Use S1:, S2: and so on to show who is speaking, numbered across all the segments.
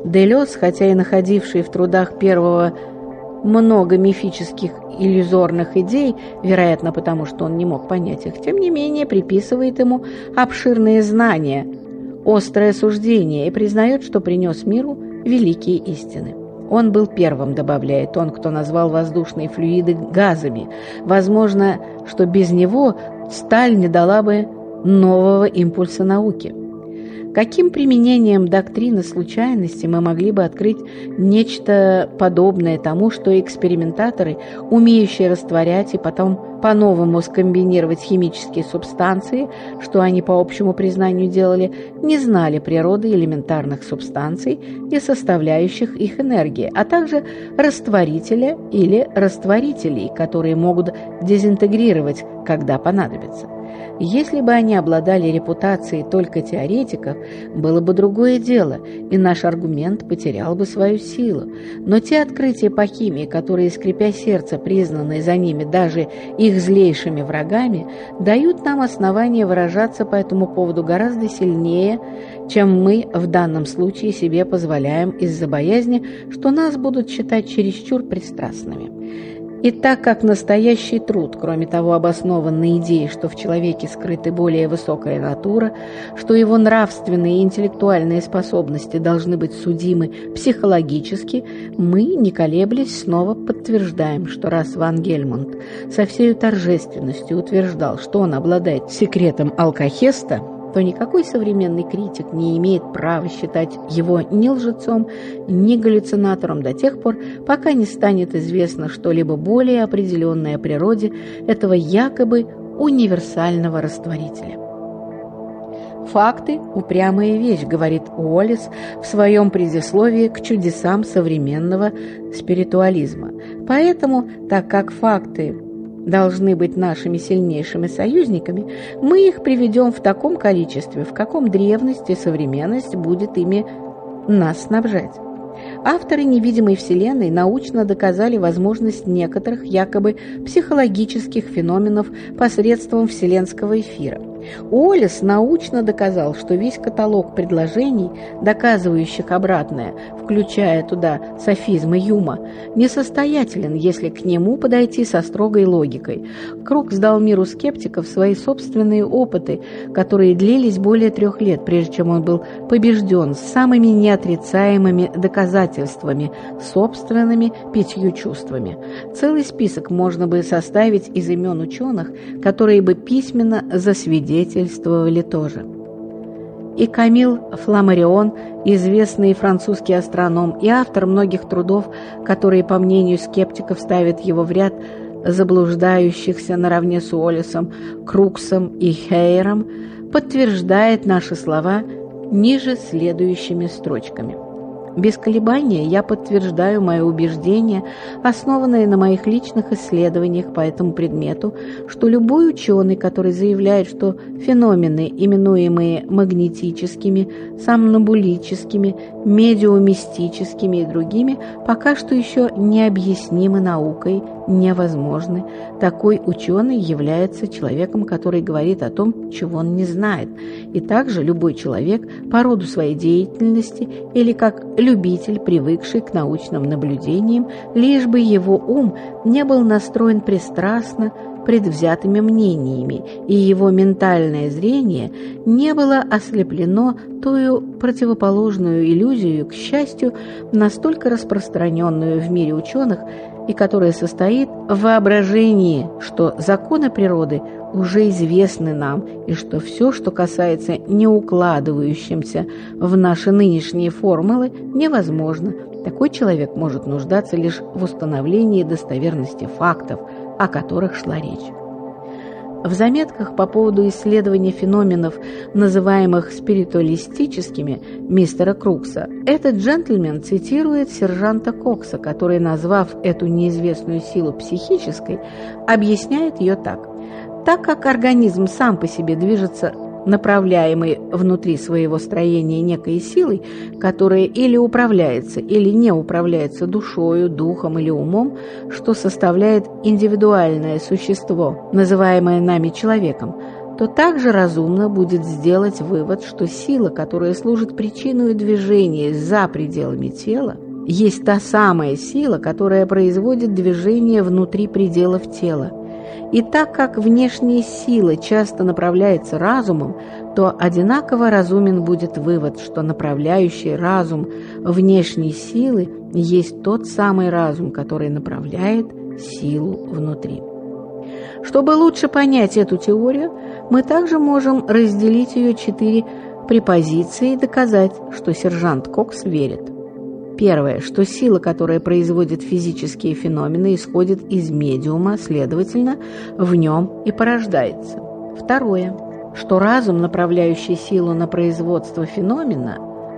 S1: Делез, хотя и находивший в трудах первого много мифических иллюзорных идей, вероятно, потому что он не мог понять их, тем не менее приписывает ему обширные знания, острое суждение и признает, что принес миру великие истины. Он был первым, добавляет он, кто назвал воздушные флюиды газами. Возможно, что без него сталь не дала бы нового импульса науке. Каким применением доктрины случайности мы могли бы открыть нечто подобное тому, что экспериментаторы, умеющие растворять и потом по-новому скомбинировать химические субстанции, что они по общему признанию делали, не знали природы элементарных субстанций и составляющих их энергии, а также растворителя или растворителей, которые могут дезинтегрировать, когда понадобится. Если бы они обладали репутацией только теоретиков, было бы другое дело, и наш аргумент потерял бы свою силу. Но те открытия по химии, которые, скрипя сердце, признаны за ними даже их злейшими врагами, дают нам основание выражаться по этому поводу гораздо сильнее, чем мы в данном случае себе позволяем из-за боязни, что нас будут считать чересчур пристрастными. И так как настоящий труд, кроме того, обоснован на идее, что в человеке скрыта более высокая натура, что его нравственные и интеллектуальные способности должны быть судимы психологически, мы, не колеблясь, снова подтверждаем, что раз Ван Гельмонт со всей торжественностью утверждал, что он обладает секретом Алкахеста, то никакой современный критик не имеет права считать его ни лжецом, ни галлюцинатором до тех пор, пока не станет известно что-либо более определенное о природе этого якобы универсального растворителя. «Факты – упрямая вещь», – говорит Уоллес в своем предисловии к чудесам современного спиритуализма. Поэтому, так как факты должны быть нашими сильнейшими союзниками, мы их приведем в таком количестве, в каком древность и современность будет ими нас снабжать. Авторы невидимой Вселенной научно доказали возможность некоторых якобы психологических феноменов посредством вселенского эфира. Уоллес научно доказал, что весь каталог предложений, доказывающих обратное, включая туда софизмы Юма, несостоятелен, если к нему подойти со строгой логикой. Круг сдал миру скептиков свои собственные опыты, которые длились более 3 лет, прежде чем он был побежден самыми неотрицаемыми доказательствами, собственными 5 чувствами. Целый список можно бы составить из имен ученых, которые бы письменно засвидетельствовали тоже. И Камиль Фламарион, известный французский астроном и автор многих трудов, которые, по мнению скептиков, ставят его в ряд заблуждающихся наравне с Уоллесом, Круксом и Хейером, подтверждает наши слова ниже следующими строчками. Без колебания я подтверждаю мое убеждение, основанное на моих личных исследованиях по этому предмету, что любой ученый, который заявляет, что феномены, именуемые магнетическими, сомнамбулическими, медиумистическими и другими, пока что еще необъяснимы наукой, невозможны. Такой ученый является человеком, который говорит о том, чего он не знает. И также любой человек по роду своей деятельности или как любитель, привыкший к научным наблюдениям, лишь бы его ум не был настроен пристрастно предвзятыми мнениями, и его ментальное зрение не было ослеплено тою противоположную иллюзию, к счастью, настолько распространенную в мире ученых, и которая состоит в воображении, что законы природы уже известны нам, и что все, что касается не укладывающимся в наши нынешние формулы, невозможно. Такой человек может нуждаться лишь в установлении достоверности фактов, о которых шла речь. В заметках по поводу исследования феноменов, называемых спиритуалистическими, мистера Крукса, этот джентльмен цитирует сержанта Кокса, который, назвав эту неизвестную силу психической, объясняет ее так. Так как организм сам по себе движется направляемый внутри своего строения некой силой, которая или управляется, или не управляется душою, духом или умом, что составляет индивидуальное существо, называемое нами человеком, то также разумно будет сделать вывод, что сила, которая служит причиной движения за пределами тела, есть та самая сила, которая производит движение внутри пределов тела. И так как внешняя сила часто направляется разумом, то одинаково разумен будет вывод, что направляющий разум внешней силы есть тот самый разум, который направляет силу внутри. Чтобы лучше понять эту теорию, мы также можем разделить ее 4 препозиции и доказать, что сержант Кокс верит. Первое, что сила, которая производит физические феномены, исходит из медиума, следовательно, в нем и порождается. Второе, что разум, направляющий силу на производство феномена,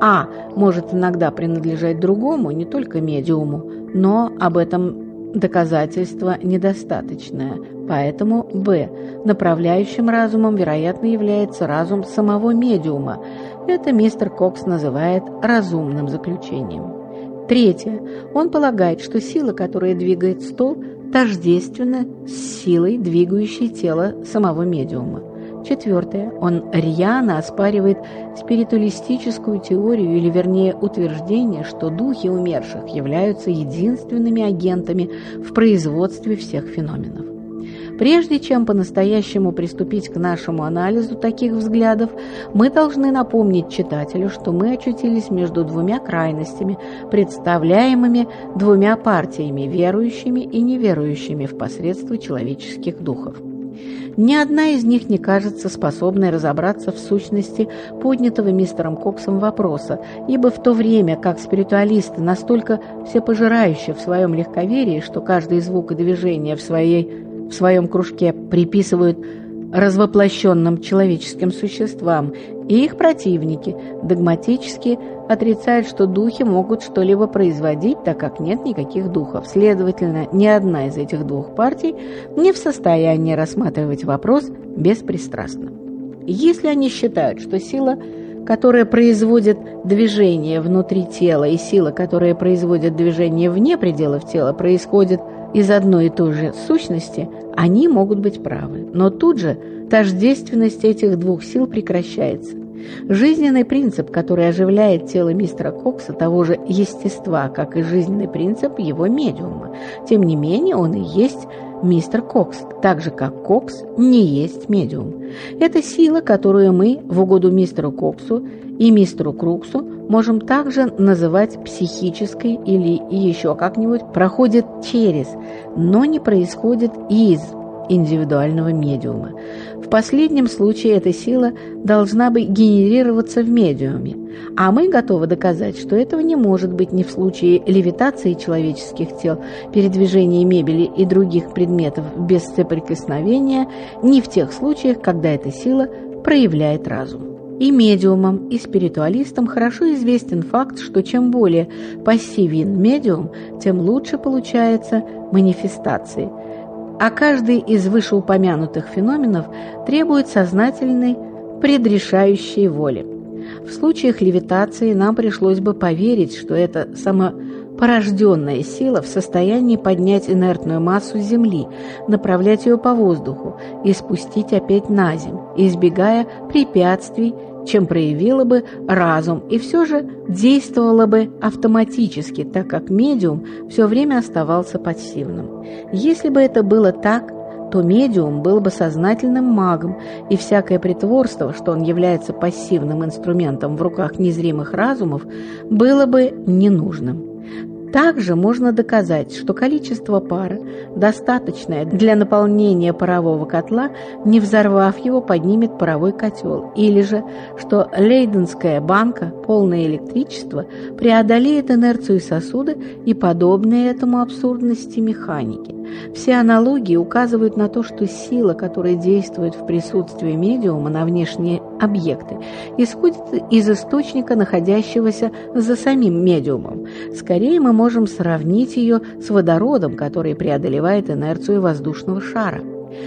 S1: может иногда принадлежать другому, не только медиуму, но об этом доказательство недостаточное, поэтому направляющим разумом, вероятно, является разум самого медиума. Это мистер Кокс называет разумным заключением. Третье. Он полагает, что сила, которая двигает стол, тождественна с силой, двигающей тело самого медиума. Четвертое. Он рьяно оспаривает спиритуалистическую теорию, или вернее утверждение, что духи умерших являются единственными агентами в производстве всех феноменов. Прежде чем по-настоящему приступить к нашему анализу таких взглядов, мы должны напомнить читателю, что мы очутились между двумя крайностями, представляемыми двумя партиями, верующими и неверующими в посредство человеческих духов. Ни одна из них не кажется способной разобраться в сущности поднятого мистером Коксом вопроса, ибо в то время как спиритуалисты настолько всепожирающие в своем легковерии, что каждый звук и движение в своем кружке приписывают развоплощенным человеческим существам, и их противники догматически отрицают, что духи могут что-либо производить, так как нет никаких духов. Следовательно, ни одна из этих двух партий не в состоянии рассматривать вопрос беспристрастно. Если они считают, что сила, которая производит движение внутри тела, и сила, которая производит движение вне пределов тела, происходит из одной и той же сущности, они могут быть правы. Но тут же тождественность этих двух сил прекращается. Жизненный принцип, который оживляет тело мистера Кокса, того же естества, как и жизненный принцип его медиума. Тем не менее, он и есть мистер Кокс, так же, как Кокс не есть медиум. Это сила, которую мы, в угоду мистеру Коксу и мистеру Круксу, можем также называть психической или еще как-нибудь, проходит через, но не происходит из индивидуального медиума. В последнем случае эта сила должна бы генерироваться в медиуме, а мы готовы доказать, что этого не может быть ни в случае левитации человеческих тел, передвижения мебели и других предметов без соприкосновения, ни в тех случаях, когда эта сила проявляет разум. И медиумам, и спиритуалистам хорошо известен факт, что чем более пассивен медиум, тем лучше получаются манифестации. А каждый из вышеупомянутых феноменов требует сознательной предрешающей воли. В случаях левитации нам пришлось бы поверить, что эта самопорожденная сила в состоянии поднять инертную массу Земли, направлять ее по воздуху и спустить опять на землю, избегая препятствий, чем проявила бы разум, и все же действовала бы автоматически, так как медиум все время оставался пассивным. Если бы это было так, то медиум был бы сознательным магом, и всякое притворство, что он является пассивным инструментом в руках незримых разумов, было бы ненужным. Также можно доказать, что количество пара, достаточное для наполнения парового котла, не взорвав его, поднимет паровой котел, или же, что лейденская банка, полная электричества, преодолеет инерцию сосуда и подобные этому абсурдности механики. Все аналогии указывают на то, что сила, которая действует в присутствии медиума на внешние объекты, исходит из источника, находящегося за самим медиумом. Скорее мы можем сравнить ее с водородом, который преодолевает инерцию воздушного шара.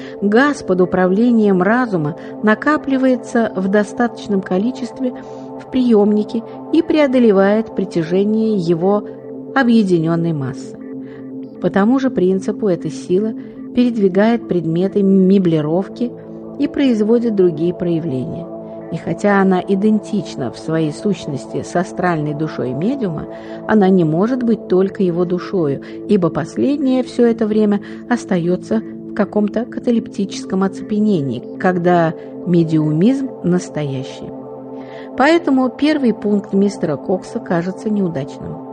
S1: Газ под управлением разума накапливается в достаточном количестве в приемнике и преодолевает притяжение его объединенной массы. По тому же принципу эта сила передвигает предметы меблировки и производит другие проявления. И хотя она идентична в своей сущности с астральной душой медиума, она не может быть только его душою, ибо последняя все это время остается в каком-то каталептическом оцепенении, когда медиумизм настоящий. Поэтому первый пункт мистера Кокса кажется неудачным.